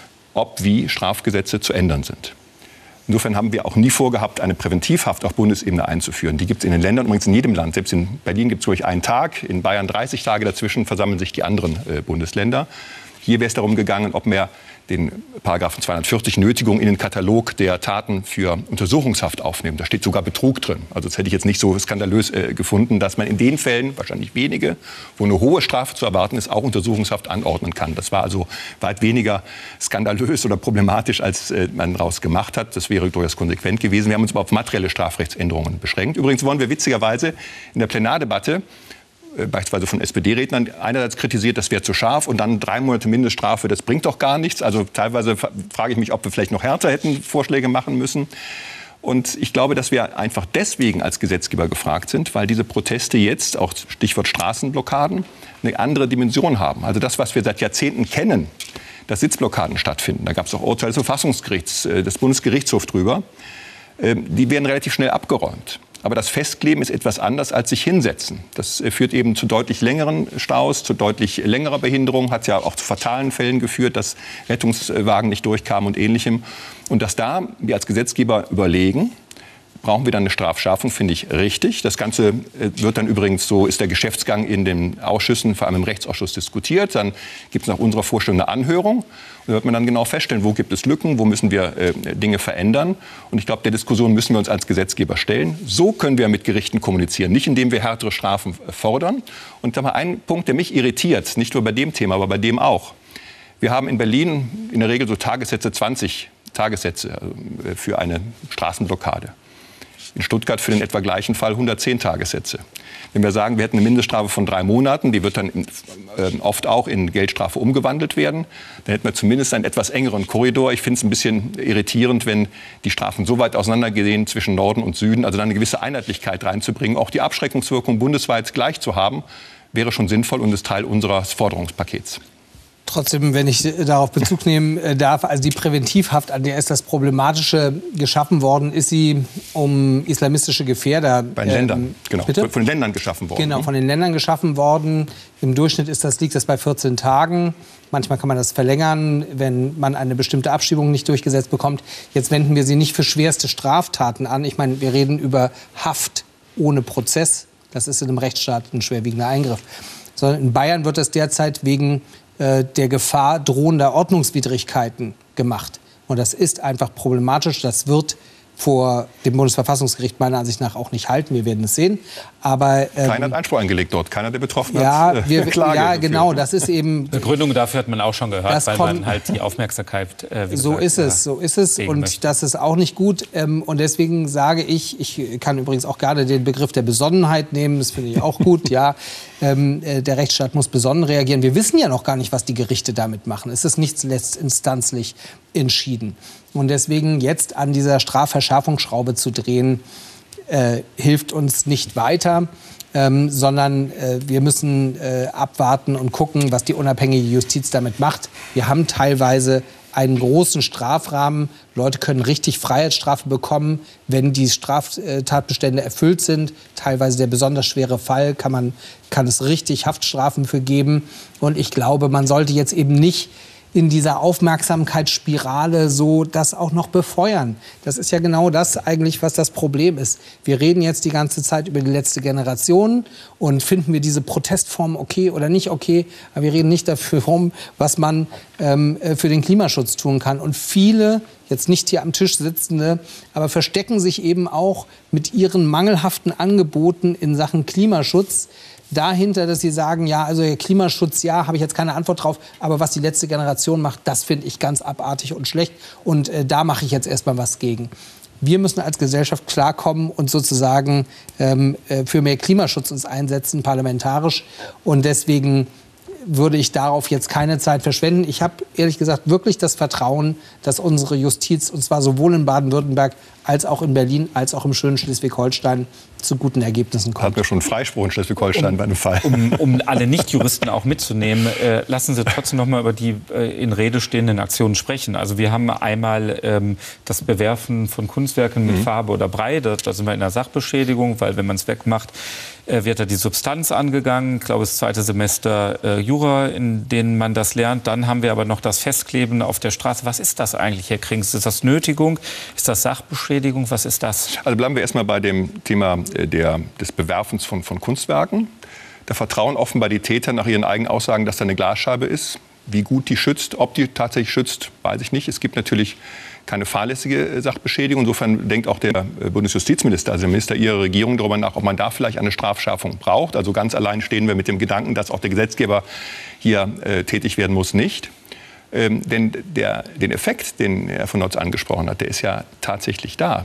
ob wie Strafgesetze zu ändern sind. Insofern haben wir auch nie vorgehabt, eine Präventivhaft auf Bundesebene einzuführen. Die gibt es in den Ländern, übrigens in jedem Land. Selbst in Berlin gibt es ruhig einen Tag, in Bayern 30 Tage, dazwischen versammeln sich die anderen Bundesländer. Hier wäre es darum gegangen, ob man den Paragraphen 240 Nötigung in den Katalog der Taten für Untersuchungshaft aufnehmen. Da steht sogar Betrug drin. Also das hätte ich jetzt nicht so skandalös gefunden, dass man in den Fällen, wahrscheinlich wenige, wo eine hohe Strafe zu erwarten ist, auch Untersuchungshaft anordnen kann. Das war also weit weniger skandalös oder problematisch, als man daraus gemacht hat. Das wäre durchaus konsequent gewesen. Wir haben uns aber auf materielle Strafrechtsänderungen beschränkt. Übrigens wollen wir witzigerweise in der Plenardebatte beispielsweise von SPD-Rednern einerseits kritisiert, das wäre zu scharf und dann 3 Monate Mindeststrafe, das bringt doch gar nichts. Also teilweise frage ich mich, ob wir vielleicht noch härter hätten Vorschläge machen müssen. Und ich glaube, dass wir einfach deswegen als Gesetzgeber gefragt sind, weil diese Proteste jetzt, auch Stichwort Straßenblockaden, eine andere Dimension haben. Also das, was wir seit Jahrzehnten kennen, dass Sitzblockaden stattfinden. Da gab es auch Urteile des Verfassungsgerichts, des Bundesgerichtshofs drüber. Die werden relativ schnell abgeräumt. Aber das Festkleben ist etwas anders als sich hinsetzen. Das führt eben zu deutlich längeren Staus, zu deutlich längerer Behinderung, hat ja auch zu fatalen Fällen geführt, dass Rettungswagen nicht durchkamen und Ähnlichem. Und dass da wir als Gesetzgeber überlegen, brauchen wir dann eine Strafschärfung, finde ich richtig. Das Ganze wird dann übrigens, so ist der Geschäftsgang in den Ausschüssen, vor allem im Rechtsausschuss, diskutiert. Dann gibt es nach unserer Vorstellung eine Anhörung. Und da wird man dann genau feststellen, wo gibt es Lücken, wo müssen wir Dinge verändern. Und ich glaube, der Diskussion müssen wir uns als Gesetzgeber stellen. So können wir mit Gerichten kommunizieren, nicht indem wir härtere Strafen fordern. Und da mal ein Punkt, der mich irritiert, nicht nur bei dem Thema, aber bei dem auch. Wir haben in Berlin in der Regel so Tagessätze, 20 Tagessätze für eine Straßenblockade. In Stuttgart für den etwa gleichen Fall 110 Tagessätze. Wenn wir sagen, wir hätten eine Mindeststrafe von 3 Monaten, die wird dann oft auch in Geldstrafe umgewandelt werden, dann hätten wir zumindest einen etwas engeren Korridor. Ich finde es ein bisschen irritierend, wenn die Strafen so weit auseinandergehen zwischen Norden und Süden, also dann eine gewisse Einheitlichkeit reinzubringen. Auch die Abschreckungswirkung bundesweit gleich zu haben, wäre schon sinnvoll und ist Teil unseres Forderungspakets. Trotzdem, wenn ich darauf Bezug nehmen darf, also die Präventivhaft, an der ist das Problematische geschaffen worden, ist sie um islamistische Gefährder. Bei den Ländern, genau. Bitte? Von den Ländern geschaffen worden. Genau, von den Ländern geschaffen worden. Im Durchschnitt liegt das bei 14 Tagen. Manchmal kann man das verlängern, wenn man eine bestimmte Abschiebung nicht durchgesetzt bekommt. Jetzt wenden wir sie nicht für schwerste Straftaten an. Ich meine, wir reden über Haft ohne Prozess. Das ist in einem Rechtsstaat ein schwerwiegender Eingriff. Sondern in Bayern wird das derzeit wegen der Gefahr drohender Ordnungswidrigkeiten gemacht. Und das ist einfach problematisch. Das wird vor dem Bundesverfassungsgericht meiner Ansicht nach auch nicht halten. Wir werden es sehen. Aber keiner hat Einspruch eingelegt dort. Keiner der Betroffenen hat Klage ja, genau. Das ist eben Begründung dafür hat man auch schon gehört, weil man halt die Aufmerksamkeit so ist es. Und möchte. Das ist auch nicht gut. Und deswegen sage ich kann übrigens auch gerne den Begriff der Besonnenheit nehmen. Das finde ich auch gut. Ja, der Rechtsstaat muss besonnen reagieren. Wir wissen ja noch gar nicht, was die Gerichte damit machen. Es ist nichts letztinstanzlich entschieden. Und deswegen jetzt an dieser Strafverschärfungsschraube zu drehen, hilft uns nicht weiter, sondern wir müssen abwarten und gucken, was die unabhängige Justiz damit macht. Wir haben teilweise einen großen Strafrahmen. Leute können richtig Freiheitsstrafe bekommen, wenn die Straftatbestände erfüllt sind. Teilweise der besonders schwere Fall kann es richtig Haftstrafen für geben. Und ich glaube, man sollte jetzt eben nicht in dieser Aufmerksamkeitsspirale so das auch noch befeuern. Das ist ja genau das eigentlich, was das Problem ist. Wir reden jetzt die ganze Zeit über die letzte Generation und finden wir diese Protestform okay oder nicht okay, aber wir reden nicht dafür was man für den Klimaschutz tun kann. Und viele, jetzt nicht hier am Tisch sitzende, aber verstecken sich eben auch mit ihren mangelhaften Angeboten in Sachen Klimaschutz dahinter, dass sie sagen, ja, also Klimaschutz, ja, habe ich jetzt keine Antwort drauf, aber was die letzte Generation macht, das finde ich ganz abartig und schlecht und da mache ich jetzt erstmal was gegen. Wir müssen als Gesellschaft klarkommen und sozusagen für mehr Klimaschutz uns einsetzen, parlamentarisch, und deswegen würde ich darauf jetzt keine Zeit verschwenden. Ich habe ehrlich gesagt wirklich das Vertrauen, dass unsere Justiz, und zwar sowohl in Baden-Württemberg als auch in Berlin, als auch im schönen Schleswig-Holstein zu guten Ergebnissen kommt. Hatten wir schon Freispruch in Schleswig-Holstein bei einem Fall. Um alle Nichtjuristen auch mitzunehmen, lassen Sie trotzdem noch mal über die in Rede stehenden Aktionen sprechen. Also wir haben einmal das Bewerfen von Kunstwerken mit Farbe oder Brei. Da sind wir in der Sachbeschädigung, weil wenn man es wegmacht, wird da die Substanz angegangen. Ich glaube, das zweite Semester Jura, in denen man das lernt. Dann haben wir aber noch das Festkleben auf der Straße. Was ist das eigentlich, Herr Krings? Ist das Nötigung? Ist das Sachbeschädigung? Was ist das? Also bleiben wir erstmal bei dem Thema des Bewerfens von Kunstwerken. Da vertrauen offenbar die Täter nach ihren eigenen Aussagen, dass da eine Glasscheibe ist. Wie gut die schützt, ob die tatsächlich schützt, weiß ich nicht. Es gibt natürlich keine fahrlässige Sachbeschädigung. Insofern denkt auch der Bundesjustizminister, also der Minister Ihrer Regierung, darüber nach, ob man da vielleicht eine Strafschärfung braucht. Also ganz allein stehen wir mit dem Gedanken, dass auch der Gesetzgeber hier tätig werden muss, nicht. Denn den Effekt, den Herr von Notz angesprochen hat, der ist ja tatsächlich da.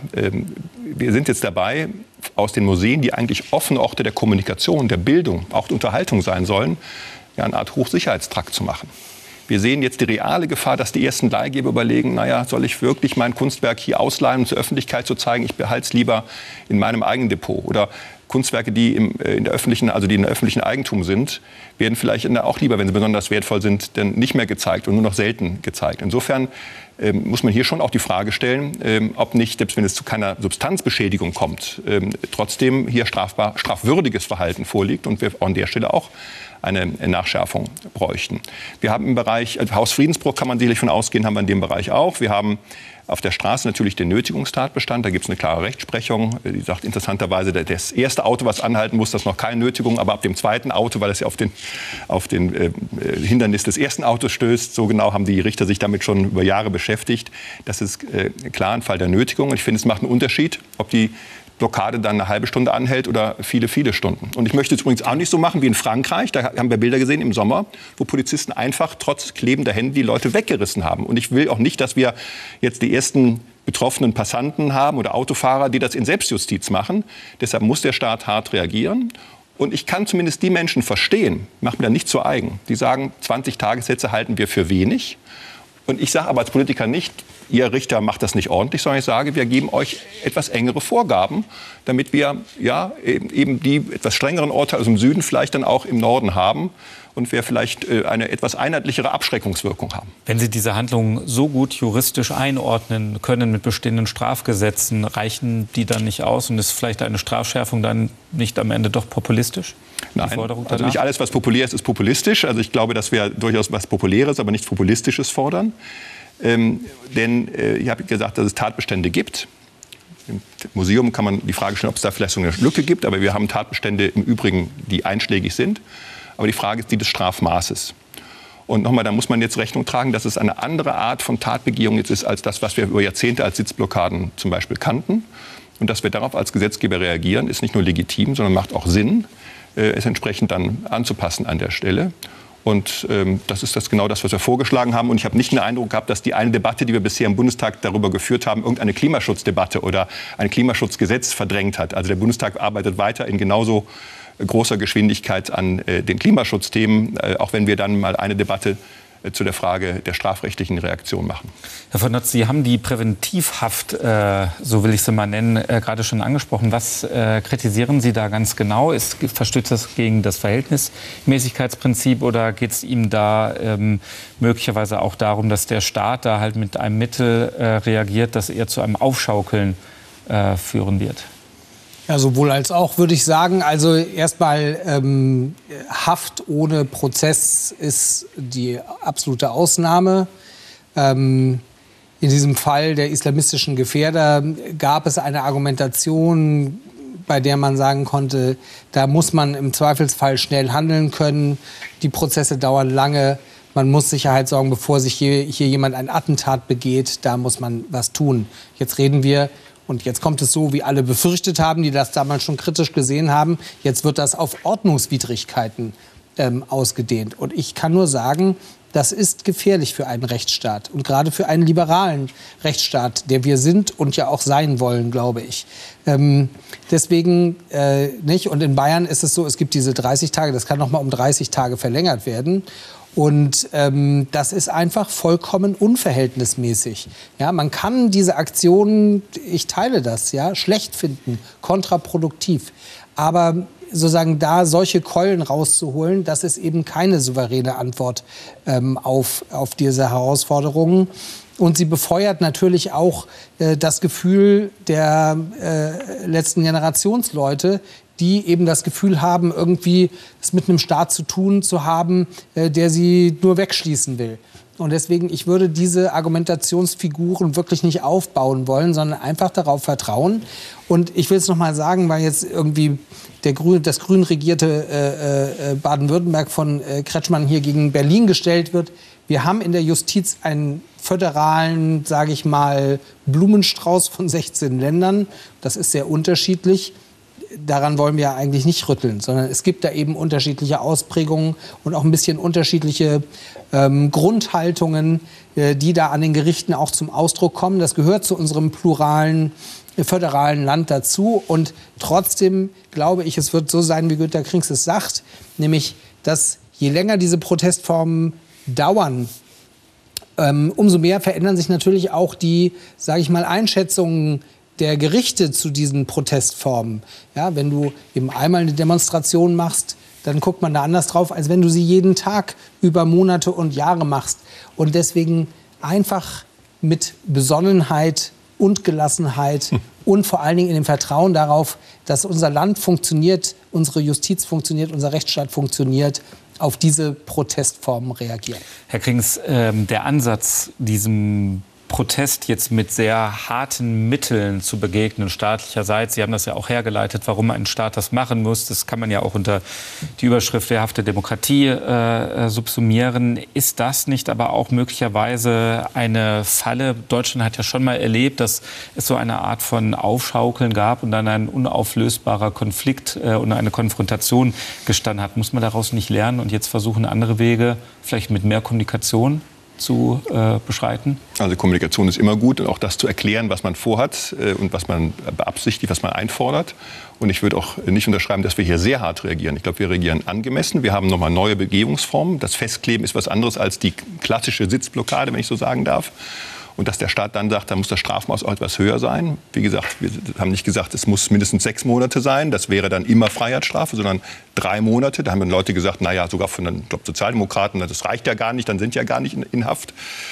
Wir sind jetzt dabei, aus den Museen, die eigentlich offene Orte der Kommunikation, der Bildung, auch der Unterhaltung sein sollen, ja, eine Art Hochsicherheitstrakt zu machen. Wir sehen jetzt die reale Gefahr, dass die ersten Leihgeber überlegen, naja, soll ich wirklich mein Kunstwerk hier ausleihen, um zur Öffentlichkeit zu zeigen, ich behalte es lieber in meinem eigenen Depot. Oder Kunstwerke, die in der öffentlichen Eigentum sind, werden vielleicht auch lieber, wenn sie besonders wertvoll sind, dann nicht mehr gezeigt und nur noch selten gezeigt. Insofern muss man hier schon auch die Frage stellen, ob nicht, selbst wenn es zu keiner Substanzbeschädigung kommt, trotzdem hier strafwürdiges Verhalten vorliegt und wir an der Stelle auch eine Nachschärfung bräuchten. Wir haben im Bereich Hausfriedensbruch, kann man sicherlich von ausgehen, haben wir in dem Bereich auch. Wir haben auf der Straße natürlich den Nötigungstatbestand. Da gibt es eine klare Rechtsprechung. Die sagt interessanterweise, das erste Auto, was anhalten muss, das noch keine Nötigung. Aber ab dem zweiten Auto, weil es ja auf den Hindernis des ersten Autos stößt, so genau haben die Richter sich damit schon über Jahre beschäftigt. Das ist klar ein Fall der Nötigung. Und ich finde, es macht einen Unterschied, ob die Blockade dann eine halbe Stunde anhält oder viele, viele Stunden. Und ich möchte es übrigens auch nicht so machen wie in Frankreich. Da haben wir Bilder gesehen im Sommer, wo Polizisten einfach trotz klebender Hände die Leute weggerissen haben. Und ich will auch nicht, dass wir jetzt die ersten betroffenen Passanten haben oder Autofahrer, die das in Selbstjustiz machen. Deshalb muss der Staat hart reagieren. Und ich kann zumindest die Menschen verstehen, macht mir da nicht zu eigen, die sagen, 20 Tagessätze halten wir für wenig. Und ich sage aber als Politiker nicht, Ihr Richter macht das nicht ordentlich, sondern ich sage, wir geben euch etwas engere Vorgaben, damit wir ja, eben die etwas strengeren Urteile aus dem Süden vielleicht dann auch im Norden haben und wir vielleicht eine etwas einheitlichere Abschreckungswirkung haben. Wenn Sie diese Handlungen so gut juristisch einordnen können mit bestehenden Strafgesetzen, reichen die dann nicht aus und ist vielleicht eine Strafschärfung dann nicht am Ende doch populistisch? Nein, also nicht alles, was populär ist, ist populistisch. Also ich glaube, dass wir durchaus was Populäres, aber nichts Populistisches fordern. Denn ich habe gesagt, dass es Tatbestände gibt. Im Museum kann man die Frage stellen, ob es da vielleicht so eine Lücke gibt. Aber wir haben Tatbestände im Übrigen, die einschlägig sind. Aber die Frage ist die des Strafmaßes. Und nochmal, da muss man jetzt Rechnung tragen, dass es eine andere Art von Tatbegehung jetzt ist, als das, was wir über Jahrzehnte als Sitzblockaden zum Beispiel kannten. Und dass wir darauf als Gesetzgeber reagieren, ist nicht nur legitim, sondern macht auch Sinn, es entsprechend dann anzupassen an der Stelle. Und das ist genau das, was wir vorgeschlagen haben. Und ich habe nicht den Eindruck gehabt, dass die eine Debatte, die wir bisher im Bundestag darüber geführt haben, irgendeine Klimaschutzdebatte oder ein Klimaschutzgesetz verdrängt hat. Also der Bundestag arbeitet weiter in genauso großer Geschwindigkeit an den Klimaschutzthemen, auch wenn wir dann mal eine Debatte zu der Frage der strafrechtlichen Reaktion machen. Herr von Notz, Sie haben die Präventivhaft, so will ich sie mal nennen, gerade schon angesprochen. Was kritisieren Sie da ganz genau? Verstößt das gegen das Verhältnismäßigkeitsprinzip oder geht es Ihnen da möglicherweise auch darum, dass der Staat da halt mit einem Mittel reagiert, das eher zu einem Aufschaukeln führen wird? Ja, sowohl als auch, würde ich sagen. Also erstmal Haft ohne Prozess ist die absolute Ausnahme. In diesem Fall der islamistischen Gefährder gab es eine Argumentation, bei der man sagen konnte, da muss man im Zweifelsfall schnell handeln können. Die Prozesse dauern lange. Man muss Sicherheit sorgen, bevor sich hier jemand ein Attentat begeht. Da muss man was tun. Jetzt reden wir. Und jetzt kommt es so, wie alle befürchtet haben, die das damals schon kritisch gesehen haben. Jetzt wird das auf Ordnungswidrigkeiten ausgedehnt. Und ich kann nur sagen, das ist gefährlich für einen Rechtsstaat. Und gerade für einen liberalen Rechtsstaat, der wir sind und ja auch sein wollen, glaube ich. Deswegen nicht. Und in Bayern ist es so, es gibt diese 30 Tage, das kann noch mal um 30 Tage verlängert werden. Und das ist einfach vollkommen unverhältnismäßig. Ja, man kann diese Aktionen, ich teile das, ja, schlecht finden, kontraproduktiv. Aber sozusagen da solche Keulen rauszuholen, das ist eben keine souveräne Antwort auf diese Herausforderungen. Und sie befeuert natürlich auch das Gefühl der letzten Generationsleute, die eben das Gefühl haben, irgendwie es mit einem Staat zu tun zu haben, der sie nur wegschließen will. Und deswegen, ich würde diese Argumentationsfiguren wirklich nicht aufbauen wollen, sondern einfach darauf vertrauen. Und ich will es noch mal sagen, weil jetzt irgendwie das grün regierte Baden-Württemberg von Kretschmann hier gegen Berlin gestellt wird. Wir haben in der Justiz einen föderalen, sage ich mal, Blumenstrauß von 16 Ländern. Das ist sehr unterschiedlich. Daran wollen wir ja eigentlich nicht rütteln, sondern es gibt da eben unterschiedliche Ausprägungen und auch ein bisschen unterschiedliche Grundhaltungen, die da an den Gerichten auch zum Ausdruck kommen. Das gehört zu unserem pluralen, föderalen Land dazu. Und trotzdem glaube ich, es wird so sein, wie Günter Krings es sagt, nämlich, dass je länger diese Protestformen dauern, umso mehr verändern sich natürlich auch die, sage ich mal, Einschätzungen der Gerichte zu diesen Protestformen. Ja, wenn du eben einmal eine Demonstration machst, dann guckt man da anders drauf, als wenn du sie jeden Tag über Monate und Jahre machst. Und deswegen einfach mit Besonnenheit und Gelassenheit und vor allen Dingen in dem Vertrauen darauf, dass unser Land funktioniert, unsere Justiz funktioniert, unser Rechtsstaat funktioniert, auf diese Protestformen reagieren. Herr Krings, der Ansatz, diesem Protest jetzt mit sehr harten Mitteln zu begegnen, staatlicherseits. Sie haben das ja auch hergeleitet, warum ein Staat das machen muss. Das kann man ja auch unter die Überschrift wehrhafte Demokratie subsumieren. Ist das nicht aber auch möglicherweise eine Falle? Deutschland hat ja schon mal erlebt, dass es so eine Art von Aufschaukeln gab und dann ein unauflösbarer Konflikt und eine Konfrontation gestanden hat. Muss man daraus nicht lernen und jetzt versuchen, andere Wege, vielleicht mit mehr Kommunikation zu beschreiten? Also Kommunikation ist immer gut und auch das zu erklären, was man vorhat und was man beabsichtigt, was man einfordert. Und ich würde auch nicht unterschreiben, dass wir hier sehr hart reagieren. Ich glaube, wir reagieren angemessen. Wir haben nochmal neue Begehungsformen. Das Festkleben ist was anderes als die klassische Sitzblockade, wenn ich so sagen darf. Und dass der Staat dann sagt, da muss das Strafmaß auch etwas höher sein. Wie gesagt, wir haben nicht gesagt, es muss mindestens 6 Monate sein. Das wäre dann immer Freiheitsstrafe, sondern 3 Monate. Da haben dann Leute gesagt, naja, sogar von den Sozialdemokraten, das reicht ja gar nicht, dann sind ja gar nicht in Haft.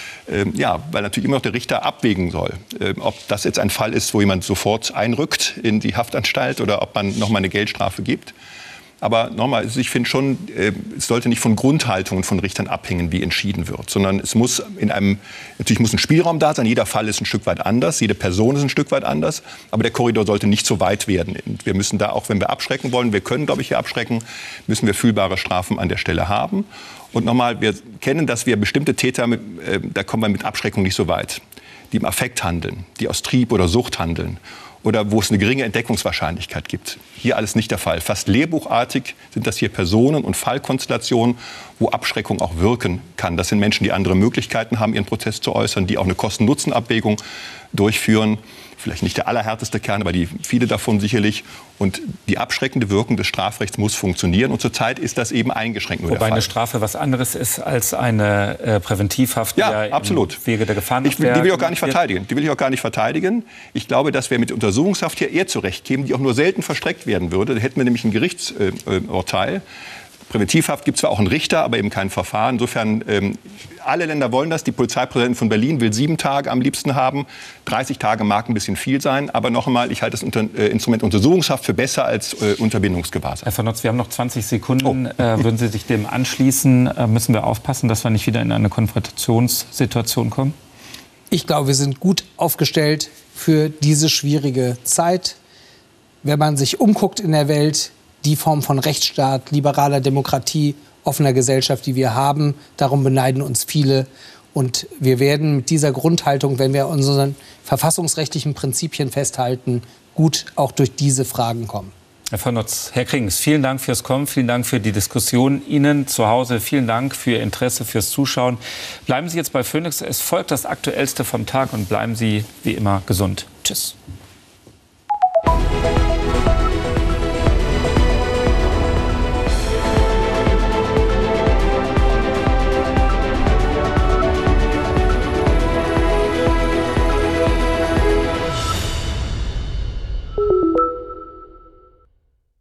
Ja, weil natürlich immer noch der Richter abwägen soll, ob das jetzt ein Fall ist, wo jemand sofort einrückt in die Haftanstalt oder ob man noch mal eine Geldstrafe gibt. Aber nochmal, ich finde schon, es sollte nicht von Grundhaltungen von Richtern abhängen, wie entschieden wird, sondern es muss natürlich muss ein Spielraum da sein. Jeder Fall ist ein Stück weit anders, jede Person ist ein Stück weit anders, aber der Korridor sollte nicht so weit werden. Und wir müssen da, auch wenn wir abschrecken wollen, wir können, glaube ich, hier abschrecken, müssen wir fühlbare Strafen an der Stelle haben. Und nochmal, wir kennen, dass wir bestimmte Täter, da kommen wir mit Abschreckung nicht so weit, die im Affekt handeln, die aus Trieb oder Sucht handeln. Oder wo es eine geringe Entdeckungswahrscheinlichkeit gibt. Hier alles nicht der Fall. Fast lehrbuchartig sind das hier Personen und Fallkonstellationen, wo Abschreckung auch wirken kann. Das sind Menschen, die andere Möglichkeiten haben, ihren Protest zu äußern, die auch eine Kosten-Nutzen-Abwägung durchführen. Vielleicht nicht der allerhärteste Kern, aber viele davon sicherlich. Und die abschreckende Wirkung des Strafrechts muss funktionieren. Und zurzeit ist das eben eingeschränkt nur der Fall. Wobei eine Strafe was anderes ist als eine Präventivhaft, die ja absolut. Im Wege der Gefahrenabwehr. Die will ich auch gar nicht verteidigen. Die will ich auch gar nicht verteidigen. Ich glaube, dass wir mit Untersuchungshaft hier eher zurechtkämen, die auch nur selten verstreckt werden würde. Da hätten wir nämlich ein Gerichtsurteil. Präventivhaft gibt zwar auch einen Richter, aber eben kein Verfahren. Insofern, alle Länder wollen das. Die Polizeipräsidentin von Berlin will 7 Tage am liebsten haben. 30 Tage mag ein bisschen viel sein. Aber noch einmal, ich halte das Instrument Untersuchungshaft für besser als Unterbindungsgewahrsam. Herr von Notz, wir haben noch 20 Sekunden. Würden Sie sich dem anschließen? Müssen wir aufpassen, dass wir nicht wieder in eine Konfrontationssituation kommen? Ich glaube, wir sind gut aufgestellt für diese schwierige Zeit. Wenn man sich umguckt in der Welt, die Form von Rechtsstaat, liberaler Demokratie, offener Gesellschaft, die wir haben, darum beneiden uns viele. Und wir werden mit dieser Grundhaltung, wenn wir unseren verfassungsrechtlichen Prinzipien festhalten, gut auch durch diese Fragen kommen. Herr von Notz, Herr Krings, vielen Dank fürs Kommen, vielen Dank für die Diskussion. Ihnen zu Hause vielen Dank für Ihr Interesse, fürs Zuschauen. Bleiben Sie jetzt bei Phoenix. Es folgt das Aktuellste vom Tag und bleiben Sie wie immer gesund. Tschüss.